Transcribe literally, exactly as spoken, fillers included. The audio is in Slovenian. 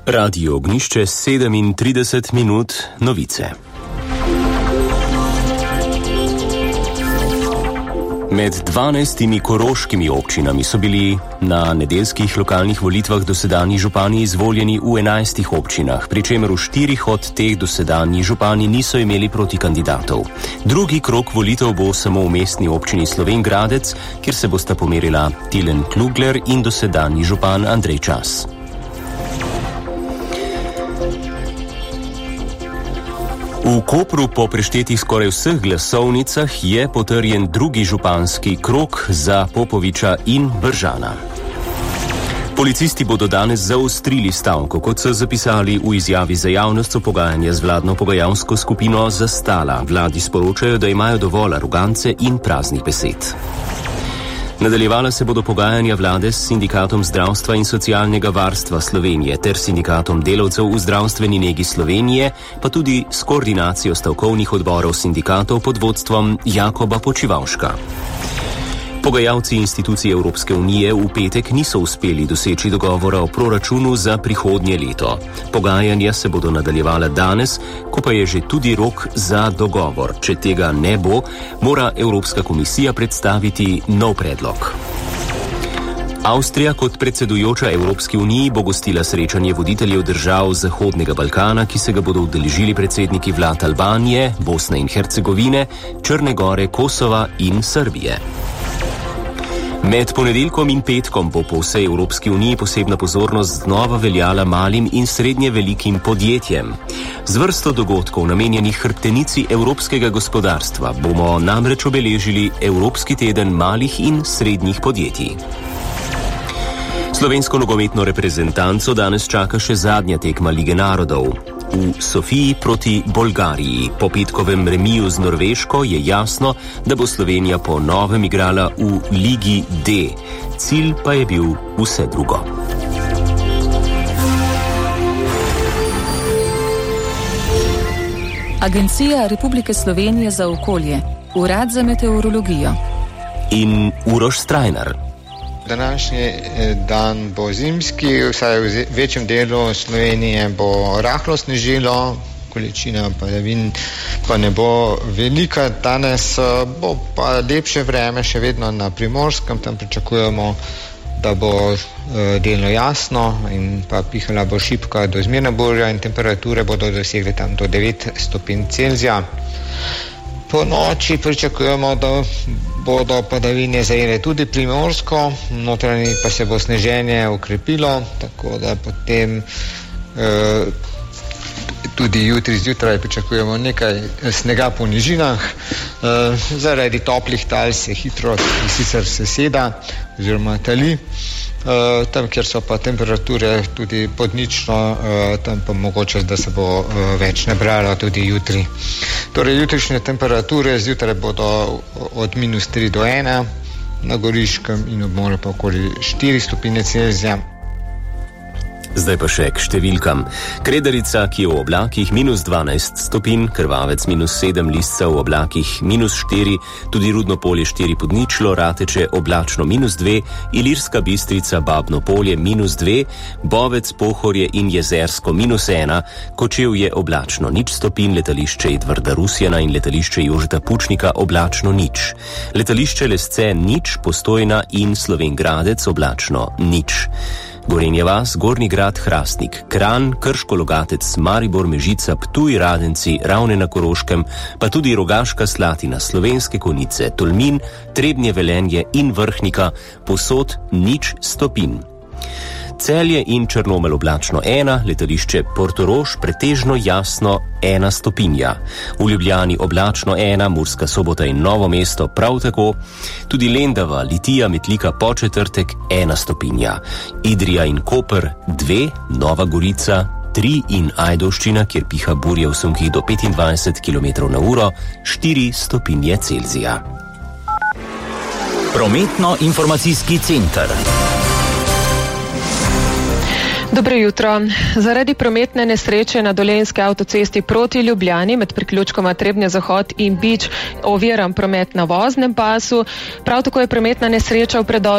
Radio Ognjišče, sedemintrideset minut, novice. Med dvanajstimi koroškimi občinami so bili na nedeljskih lokalnih volitvah dosedanji župani izvoljeni v enajstih občinah, pri čemer v štirih od teh dosedanji župani niso imeli protikandidatov. Drugi krog volitev bo samo v mestni občini Slovenj Gradec, kjer se bosta pomerila Tilen Klugler in dosedanji župan Andrej Čas. V Kopru po preštetih skoraj vseh glasovnicah je potrjen drugi županski krog za Popoviča in Bržana. Policisti bodo danes zaostrili stavko, kot so zapisali v izjavi za javnost o pogajanja z vladno pogajalsko skupino Zastala. Vladi sporočajo, da imajo dovolj arogance in praznih besed. Nadaljevala se bodo pogajanja vlade s Sindikatom zdravstva in socialnega varstva Slovenije ter Sindikatom delavcev v zdravstveni negi Slovenije, pa tudi s koordinacijo stavkovnih odborov sindikatov pod vodstvom Jakoba Počivavška. Pogajalci institucij Evropske unije v petek niso uspeli doseči dogovora o proračunu za prihodnje leto. Pogajanja se bodo nadaljevala danes, ko pa je že tudi rok za dogovor. Če tega ne bo, mora Evropska komisija predstaviti nov predlog. Avstrija kot predsedujoča Evropski uniji bo gostila srečanje voditeljev držav Zahodnega Balkana, ki se ga bodo udeležili predsedniki vlad Albanije, Bosne in Hercegovine, Črne Gore, Kosova in Srbije. Med ponedeljkom in petkom bo po vsej Evropski uniji posebna pozornost znova veljala malim in srednje velikim podjetjem. Z vrsto dogodkov namenjenih hrbtenici evropskega gospodarstva bomo namreč obeležili Evropski teden malih in srednjih podjetij. Slovensko nogometno reprezentanco danes čaka še zadnja tekma Lige narodov. V Sofiji proti Bolgariji. Po petkovem remiju z Norveško je jasno, da bo Slovenija po novem igrala v Ligi D. Cilj pa je bil vse drugo. Agencija Republike Slovenije za okolje, Urad za meteorologijo in Uroš Strajnar. Današnji dan bo zimski, vsaj v večjem delu Slovenije bo rahlo snežilo, količina padavin pa ne bo velika. Danes bo pa lepše vreme še vedno na Primorskem, tam pričakujemo, da bo delno jasno in pa pihala bo šibka do zmerna burja in temperature bodo dosegle tam do devet stopinj Celzija. Po noči pričakujemo, da bodo padavine zajele tudi Primorsko, notranji pa se bo sneženje ukrepilo, tako da potem eh, tudi jutri zjutraj pričakujemo nekaj snega po nižinah. Eh, zaradi toplih tal se hitro sicer seseda oziroma tali. Uh, tam, kjer so pa temperature tudi podnično, uh, tam pa mogoče, da se bo uh, več nabralo tudi jutri. Torej, jutrišnje temperature zjutraj bodo od minus tri do ena, na Goriškem in ob morju pa okoli štiri stopinje Celzija. Zdaj pa še k številkam. Kredarica, ki je v oblakih minus dvanajst stopinj, Krvavec minus sedem, Lisca v oblakih minus štiri, tudi Rudno polje štiri pod ničlo, Rateče oblačno minus dve, Ilirska Bistrica, Babno polje minus dve, Bovec, Pohorje in Jezersko minus ena, Kočevje oblačno nič stopinj, letališče Edvarda Rusjana in letališče Jožeta Pučnika oblačno nič. Letališče Lesce nič, Postojna in Slovenj Gradec oblačno nič. Gorenja vas, Gornji Grad, Hrastnik, Kranj, Krško, Logatec, Maribor, Mežica, Ptuj, Radenci, Ravne na Koroškem, pa tudi Rogaška Slatina, Slovenske Konjice, Tolmin, Trebnje, Velenje in Vrhnika, povsod nič stopinj. Celje in Črnomelj oblačno ena, letališče Portorož pretežno jasno ena stopinja. V Ljubljani oblačno ena, Murska Sobota in Novo mesto prav tako, tudi Lendava, Litija, Metlika, Početrtek ena stopinja. Idrija in Koper dve, Nova Gorica tri in Ajdovščina, kjer piha burja v sunkih do petindvajset kilometrov na uro, štiri stopinje Celzija. Prometno-informacijski center. Dobro jutro. Zaradi prometne nesreče na Dolenjski avtocesti proti Ljubljani med priključkoma Trebnje Zahod in Bič oviran promet na voznem pasu. Prav tako je prometna nesreča v predoru